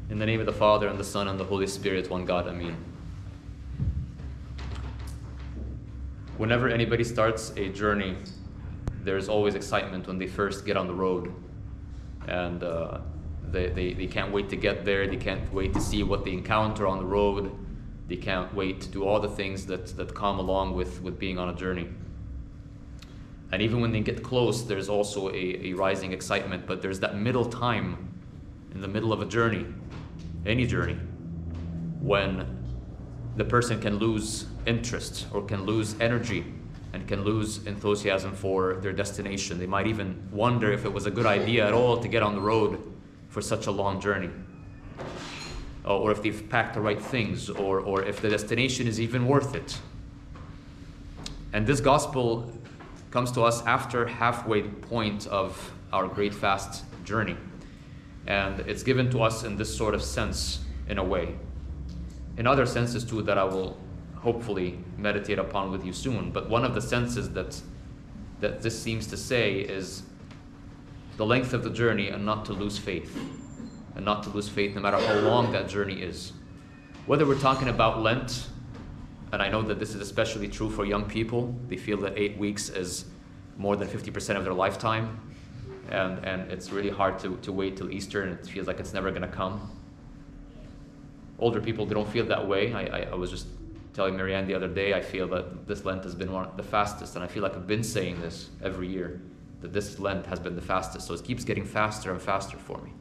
In the name of the Father, and the Son, and the Holy Spirit, one God, Amen. Whenever anybody starts a journey, there's always excitement when they first get on the road. And they can't wait to get there. They can't wait to see what they encounter on the road. They can't wait to do all the things that come along with being on a journey. And even when they get close, there's also a rising excitement, but there's that middle time in the middle of a journey, any journey, when the person can lose interest or can lose energy and can lose enthusiasm for their destination. They might even wonder if it was a good idea at all to get on the road for such a long journey, or if they've packed the right things, or if the destination is even worth it. And this gospel comes to us after halfway point of our great fast journey. And it's given to us in this sort of sense, in a way. In other senses too that I will hopefully meditate upon with you soon. But one of the senses that this seems to say is the length of the journey, and not to lose faith. And not to lose faith no matter how long that journey is. Whether we're talking about Lent, and I know that this is especially true for young people. They feel that 8 weeks is more than 50% of their lifetime. And it's really hard to wait till Easter, and it feels like it's never going to come. Older people, they don't feel that way. I was just telling Marianne the other day, I feel that this Lent has been one of the fastest, and I feel like I've been saying this every year, that this Lent has been the fastest, so it keeps getting faster and faster for me.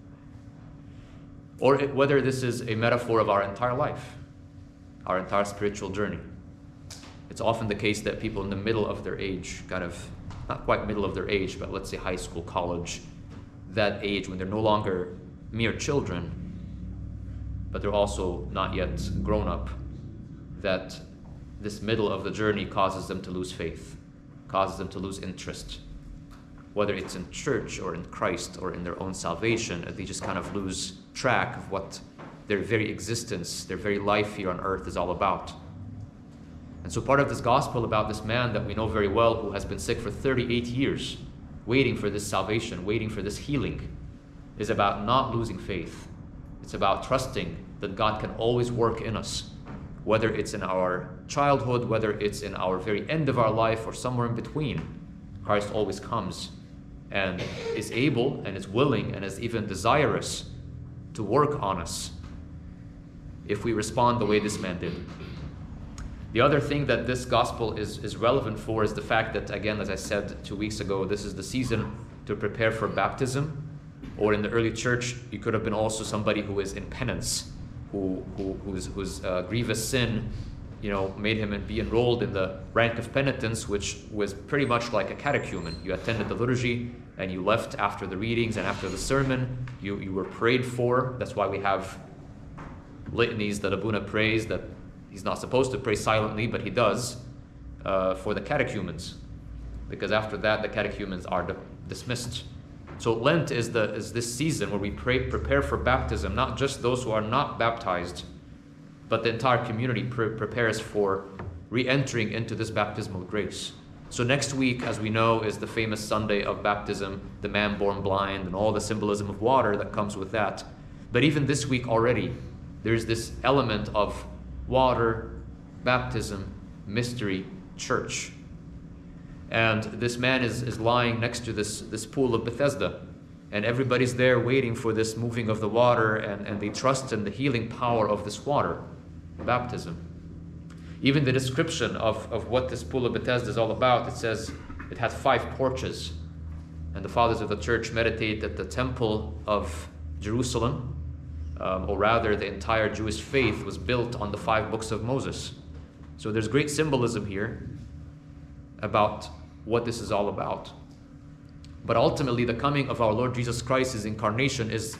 Or whether this is a metaphor of our entire life, our entire spiritual journey. It's often the case that people in the middle of their age, kind of, not quite middle of their age, but let's say high school, college, that age when they're no longer mere children, but they're also not yet grown up, that this middle of the journey causes them to lose faith, causes them to lose interest. Whether it's in church or in Christ or in their own salvation, they just kind of lose track of what their very existence, their very life here on earth is all about. And so part of this gospel about this man that we know very well, who has been sick for 38 years, waiting for this salvation, waiting for this healing, is about not losing faith. It's about trusting that God can always work in us, whether it's in our childhood, whether it's in our very end of our life, or somewhere in between. Christ always comes and is able and is willing and is even desirous to work on us if we respond the way this man did. The other thing that this gospel is relevant for is the fact that, again, as I said 2 weeks ago, this is the season to prepare for baptism. Or in the early church, you could have been also somebody who is in penance, whose grievous sin, made him be enrolled in the rank of penitence, which was pretty much like a catechumen. You attended the liturgy and you left after the readings and after the sermon. You were prayed for. That's why we have litanies that Abuna prays, that he's not supposed to pray silently, but he does, for the catechumens, because after that the catechumens are dismissed. So Lent is this season where we prepare for baptism, not just those who are not baptized, but the entire community prepares for re-entering into this baptismal grace. So next week, as we know, is the famous Sunday of baptism, the man born blind, and all the symbolism of water that comes with that. But even this week already, there's this element of water, baptism, mystery, church. And this man is lying next to this pool of Bethesda, and everybody's there waiting for this moving of the water, and they trust in the healing power of this water, baptism. Even the description of what this pool of Bethesda is all about, it says it had 5 porches, and the fathers of the church meditate that the temple of Jerusalem, or rather the entire Jewish faith, was built on the 5 books of Moses. So there's great symbolism here about what this is all about. But ultimately, the coming of our Lord Jesus Christ, his incarnation, is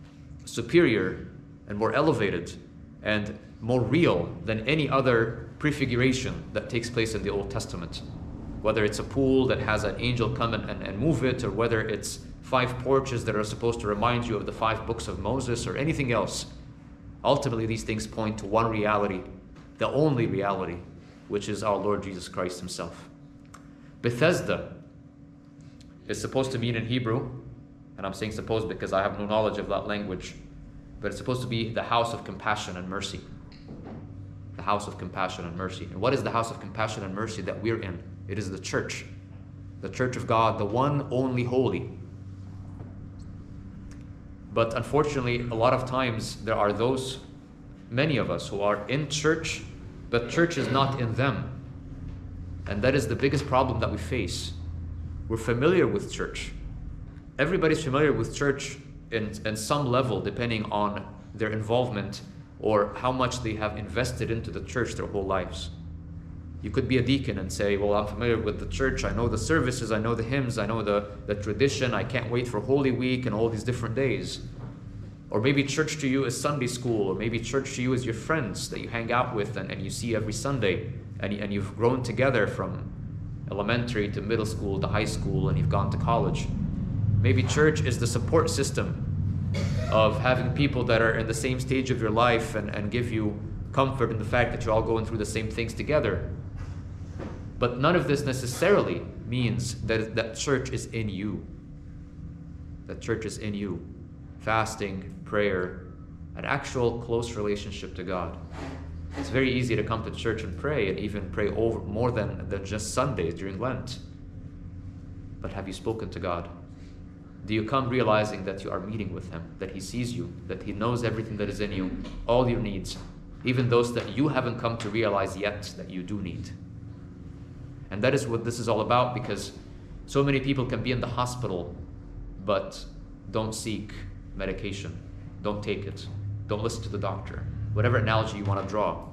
superior and more elevated and more real than any other prefiguration that takes place in the Old Testament. Whether it's a pool that has an angel come and move it, or whether it's 5 porches that are supposed to remind you of the 5 books of Moses, or anything else. Ultimately, these things point to one reality, the only reality, which is our Lord Jesus Christ himself. Bethesda is supposed to mean in Hebrew, and I'm saying supposed because I have no knowledge of that language, but it's supposed to be the house of compassion and mercy. The house of compassion and mercy. And what is the house of compassion and mercy that we're in? It is the church of God, the one only holy. But unfortunately, a lot of times there are those, many of us, who are in church, but church is not in them. And that is the biggest problem that we face. We're familiar with church. Everybody's familiar with church in some level, depending on their involvement or how much they have invested into the church their whole lives. You could be a deacon and say, well, I'm familiar with the church, I know the services, I know the hymns, I know the tradition, I can't wait for Holy Week and all these different days. Or maybe church to you is Sunday school, or maybe church to you is your friends that you hang out with and you see every Sunday, and you've grown together from elementary to middle school to high school, and you've gone to college. Maybe church is the support system of having people that are in the same stage of your life and give you comfort in the fact that you're all going through the same things together. But none of this necessarily means that church is in you. That church is in you. Fasting, prayer, an actual close relationship to God. It's very easy to come to church and pray, and even pray over more than just Sundays during Lent. But have you spoken to God? Do you come realizing that you are meeting with Him, that He sees you, that He knows everything that is in you, all your needs, even those that you haven't come to realize yet that you do need? And that is what this is all about, because so many people can be in the hospital but don't seek medication, don't take it, don't listen to the doctor, whatever analogy you want to draw.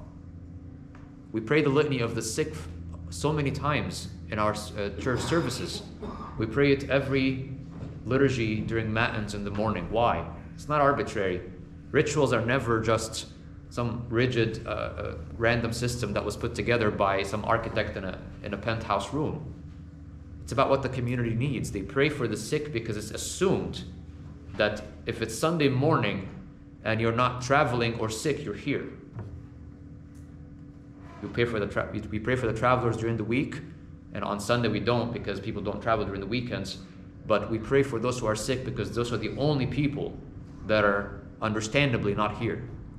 We pray the litany of the sick so many times in our church services. We pray it every liturgy during matins in the morning. Why? It's not arbitrary. Rituals are never just some rigid, random system that was put together by some architect in a penthouse room. It's about what the community needs. They pray for the sick because it's assumed that if it's Sunday morning and you're not traveling or sick, you're here. We pray for the travelers during the week, and on Sunday we don't, because people don't travel during the weekends. But we pray for those who are sick because those are the only people that are understandably not here.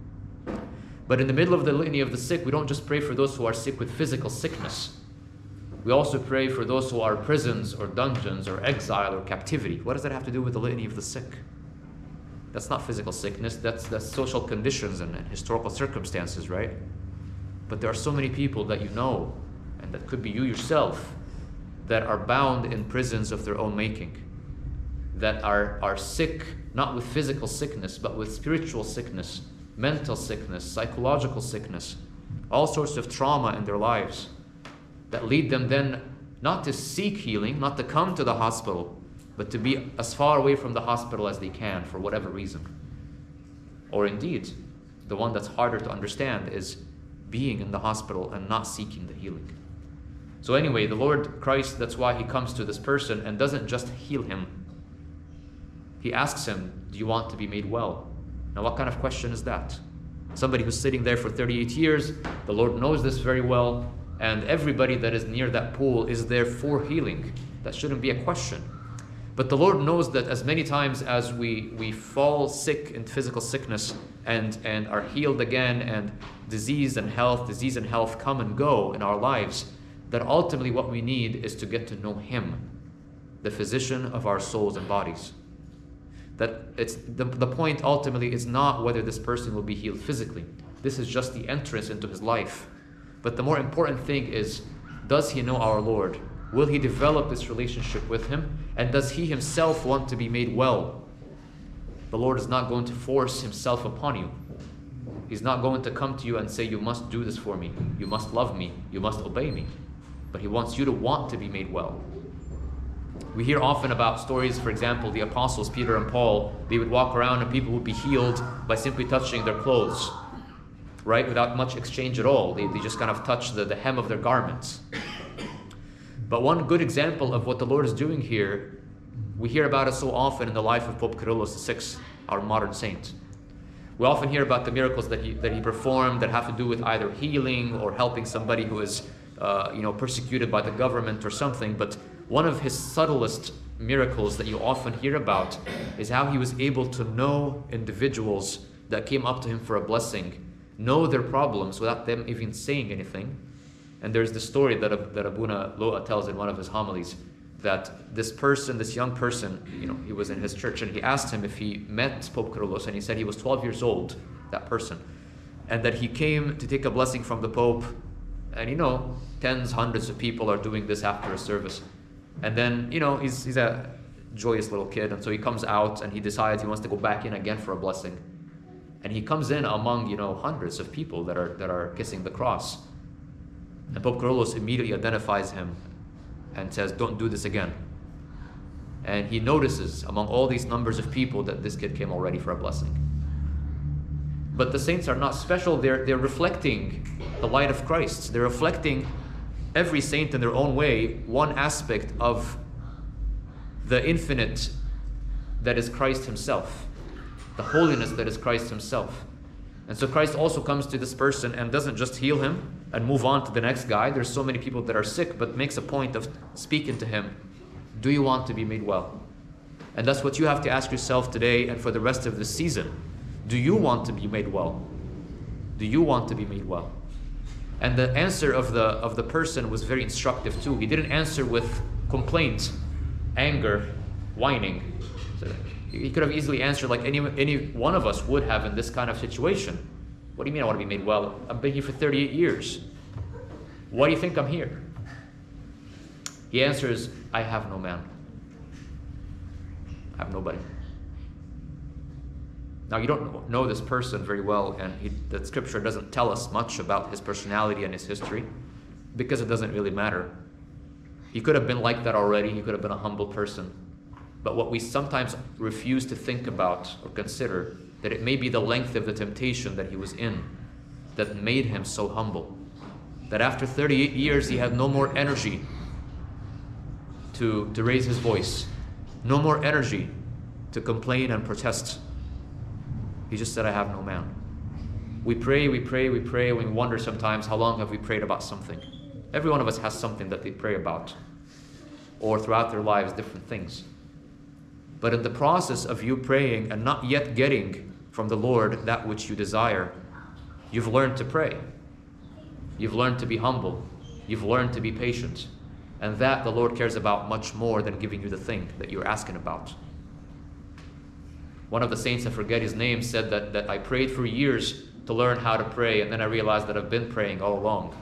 But in the middle of the litany of the sick, we don't just pray for those who are sick with physical sickness. We also pray for those who are prisons or dungeons or exile or captivity. What does that have to do with the litany of the sick? That's not physical sickness, that's social conditions and historical circumstances, right? But there are so many people that you know, and that could be you yourself, that are bound in prisons of their own making, that are sick, not with physical sickness, but with spiritual sickness, mental sickness, psychological sickness, all sorts of trauma in their lives that lead them then not to seek healing, not to come to the hospital, but to be as far away from the hospital as they can for whatever reason. Or indeed, the one that's harder to understand is being in the hospital and not seeking the healing. So anyway, the Lord Christ, that's why He comes to this person and doesn't just heal him. He asks him, do you want to be made well? Now what kind of question is that? Somebody who's sitting there for 38 years, the Lord knows this very well, and everybody that is near that pool is there for healing. That shouldn't be a question. But the Lord knows that as many times as we fall sick in physical sickness and are healed again, and disease and health come and go in our lives, that ultimately what we need is to get to know Him, the physician of our souls and bodies. That it's the point ultimately is not whether this person will be healed physically. This is just the entrance into his life. But the more important thing is, does he know our Lord? Will he develop this relationship with Him? And does he himself want to be made well? The Lord is not going to force Himself upon you. He's not going to come to you and say, you must do this for me, you must love me, you must obey me. But He wants you to want to be made well. We hear often about stories, for example, the apostles, Peter and Paul, they would walk around and people would be healed by simply touching their clothes, right? Without much exchange at all. They just kind of touch the hem of their garments. But one good example of what the Lord is doing here, we hear about it so often in the life of Pope Kyrillos VI, our modern saint. We often hear about the miracles that he performed that have to do with either healing or helping somebody who is persecuted by the government or something. But one of his subtlest miracles that you often hear about is how he was able to know individuals that came up to him for a blessing know their problems without them even saying anything. And there's the story that Abuna Loa tells in one of his homilies, that this person, this young person, he was in his church, and he asked him if he met Pope Kyrillos, and he said he was 12 years old, that person, and that he came to take a blessing from the Pope, and tens, hundreds of people are doing this after a service. And then, he's a joyous little kid, and so he comes out and he decides he wants to go back in again for a blessing. And he comes in among, hundreds of people that are kissing the cross. And Pope Kyrillos immediately identifies him and says, "Don't do this again." And he notices among all these numbers of people that this kid came already for a blessing. But the saints are not special. They're reflecting the light of Christ. They're reflecting, every saint in their own way, one aspect of the infinite that is Christ himself, the holiness that is Christ himself. And so Christ also comes to this person and doesn't just heal him and move on to the next guy. There's so many people that are sick, but makes a point of speaking to him. Do you want to be made well? And that's what you have to ask yourself today and for the rest of the season. Do you want to be made well? Do you want to be made well? And the answer of the person was very instructive too. He didn't answer with complaint, anger, whining. So he could have easily answered like any one of us would have in this kind of situation. What do you mean I want to be made well? I've been here for 38 years. Why do you think I'm here? He answers, I have no man. I have nobody. Now you don't know this person very well, and the scripture doesn't tell us much about his personality and his history, because it doesn't really matter. He could have been like that already. He could have been a humble person. But what we sometimes refuse to think about or consider, that it may be the length of the temptation that he was in that made him so humble. That after 38 years he had no more energy to raise his voice, no more energy to complain and protest. He just said, I have no man. We pray, and we wonder sometimes, how long have we prayed about something? Every one of us has something that they pray about, or throughout their lives, different things. But in the process of you praying and not yet getting from the Lord that which you desire, you've learned to pray. You've learned to be humble. You've learned to be patient. And that the Lord cares about much more than giving you the thing that you're asking about. One of the saints, I forget his name, said that I prayed for years to learn how to pray, and then I realized that I've been praying all along.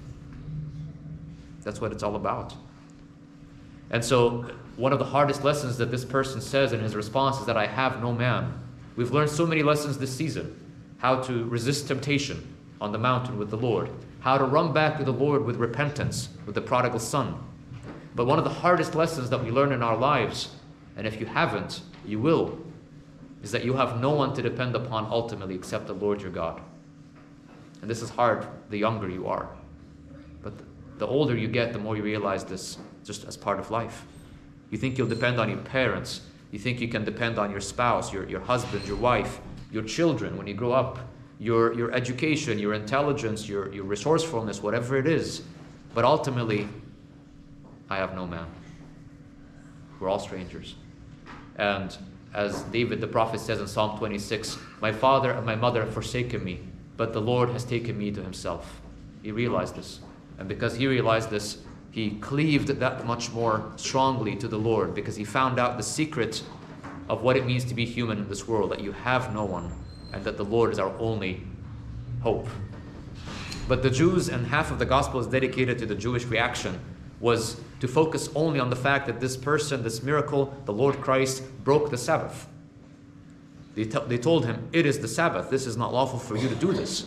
That's what it's all about. And so one of the hardest lessons that this person says in his response is that I have no man. We've learned so many lessons this season. How to resist temptation on the mountain with the Lord. How to run back to the Lord with repentance, with the prodigal son. But one of the hardest lessons that we learn in our lives, and if you haven't, you will, is that you have no one to depend upon ultimately except the Lord your God. And this is hard the younger you are. But the older you get, the more you realize this just as part of life. You think you'll depend on your parents. You think you can depend on your spouse, your husband, your wife, your children when you grow up, your education, your intelligence, your resourcefulness, whatever it is. But ultimately, I have no man. We're all strangers. And as David the prophet says in Psalm 26, my father and my mother have forsaken me, but the Lord has taken me to himself. He realized this. And because he realized this, he cleaved that much more strongly to the Lord, because he found out the secret of what it means to be human in this world, that you have no one, and that the Lord is our only hope. But the Jews, and half of the gospel is dedicated to the Jewish reaction, was to focus only on the fact that this person, this miracle, the Lord Christ, broke the Sabbath. They told him, it is the Sabbath. This is not lawful for you to do this.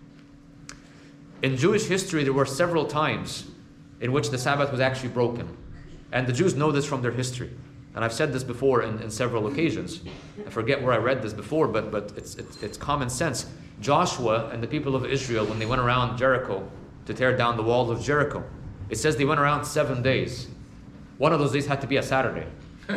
In Jewish history, there were several times in which the Sabbath was actually broken. And the Jews know this from their history. And I've said this before in several occasions. I forget where I read this before, but it's common sense. Joshua and the people of Israel, when they went around Jericho to tear down the walls of Jericho, it says they went around 7 days. One of those days had to be a Saturday.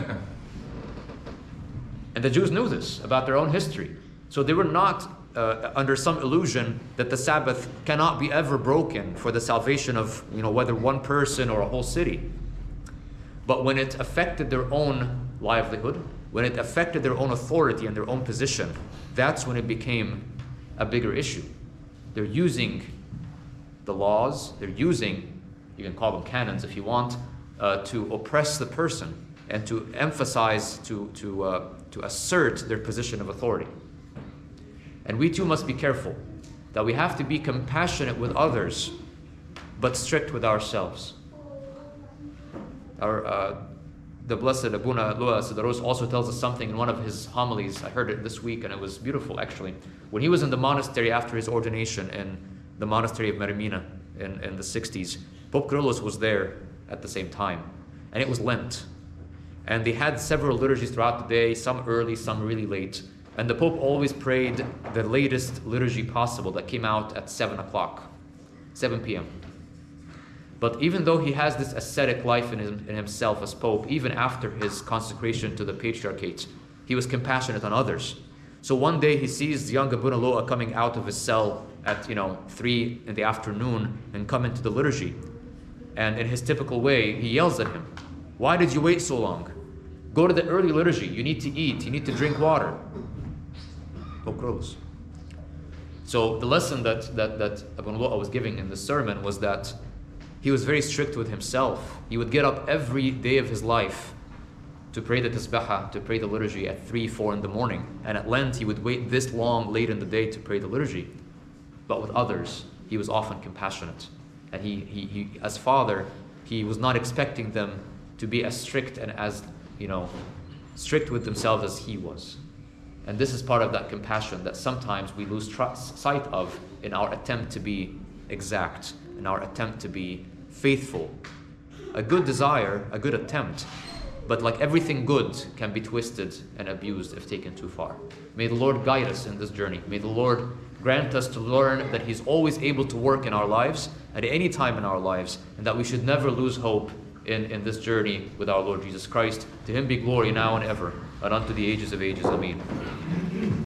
And the Jews knew this about their own history. So they were not under some illusion that the Sabbath cannot be ever broken for the salvation of, whether one person or a whole city. But when it affected their own livelihood, when it affected their own authority and their own position, that's when it became a bigger issue. They're using the laws, they're using, you can call them canons if you want, to oppress the person and to emphasize, to assert their position of authority. And we too must be careful that we have to be compassionate with others, but strict with ourselves. The blessed Abuna Lua Sidaros also tells us something in one of his homilies. I heard it this week and it was beautiful actually. When he was in the monastery after his ordination in the monastery of Merimina in the 60s, Pope Kyrillos was there at the same time. And it was Lent. And they had several liturgies throughout the day, some early, some really late. And the Pope always prayed the latest liturgy possible that came out at 7 o'clock, 7 p.m. But even though he has this ascetic life in himself as Pope, even after his consecration to the Patriarchate, he was compassionate on others. So one day he sees young Abuna Loa coming out of his cell at 3 in the afternoon and come into the liturgy. And in his typical way, he yells at him, "Why did you wait so long? Go to the early liturgy. You need to eat. You need to drink water." Pope Kyrillos. So the lesson that Abuna Loa was giving in the sermon was that he was very strict with himself. He would get up every day of his life to pray the Tasbihah, to pray the liturgy at 3, 4 in the morning. And at Lent, he would wait this long late in the day to pray the liturgy. But with others, he was often compassionate. And he as father, he was not expecting them to be as strict and as, strict with themselves as he was. And this is part of that compassion that sometimes we lose sight of in our attempt to be exact, in our attempt to be faithful. A good desire, a good attempt, but like everything good can be twisted and abused if taken too far. May the Lord guide us in this journey. May the Lord grant us to learn that He's always able to work in our lives at any time in our lives, and that we should never lose hope in this journey with our Lord Jesus Christ. To Him be glory now and ever, and unto the ages of ages. Amen.